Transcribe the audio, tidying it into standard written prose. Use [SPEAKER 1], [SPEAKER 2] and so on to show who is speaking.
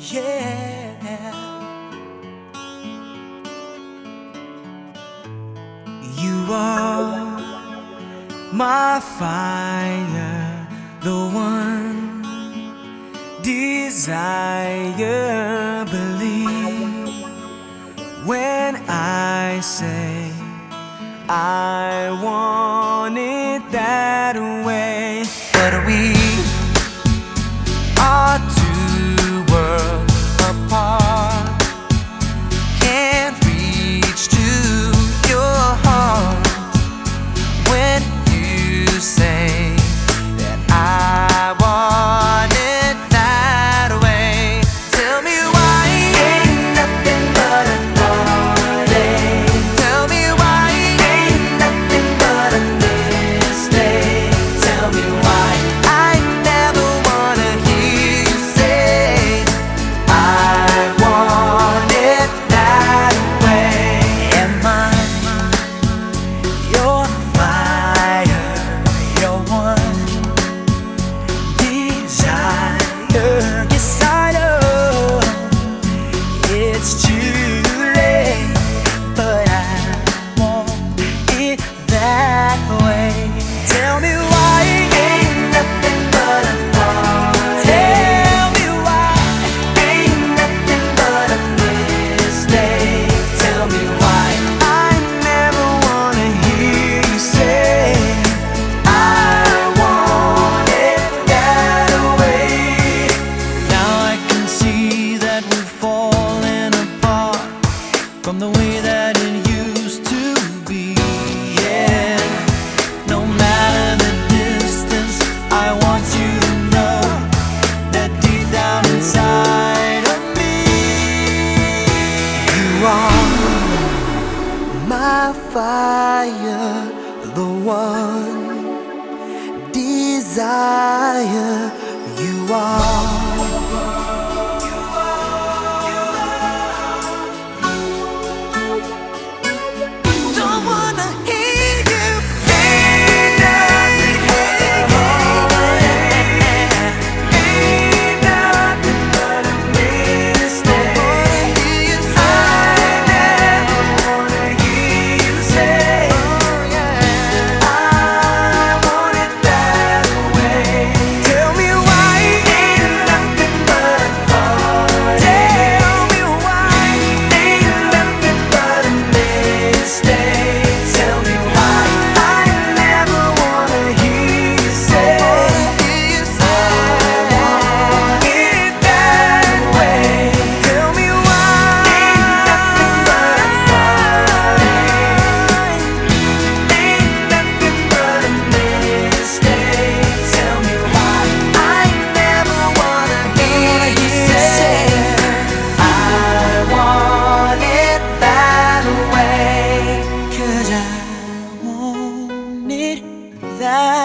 [SPEAKER 1] yeah. You are my fire, the one desire. Believe when I say I want it that way. But we are two worlds apart, can't reach to your heart when you say that I want it that way. Tell me why ain't nothing but a heartache. Tell me why ain't nothing but a mistake. Tell me why I never wanna hear you say I want it that way. Am I your fire, your one desire? Yes, I know it's too late, but I want it that way. Tell me why ain't nothing but a heartache. Tell me why ain't nothing but a mistake. Tell me why I never wanna hear you say I want it that way. Now I can see that we're falling apart from the way that it used to be. Yeah, no matter the distance, I want you to know that deep down inside of me, you are my fire, the one desire. You are. Don't wanna hear you say nothing. Ain't nothing but a mistake. I never wanna hear you say I want it that way. Tell me why ain't nothing but a heartache. Tell me why ain't nothing but a mistake. Tell me why I never wanna hear you say I want it that way. Tell me why ain't nothing but a heartache. Ain't nothing but a mistake. Tell me why I never wanna hear you say I want it that way. 'Cause I want it that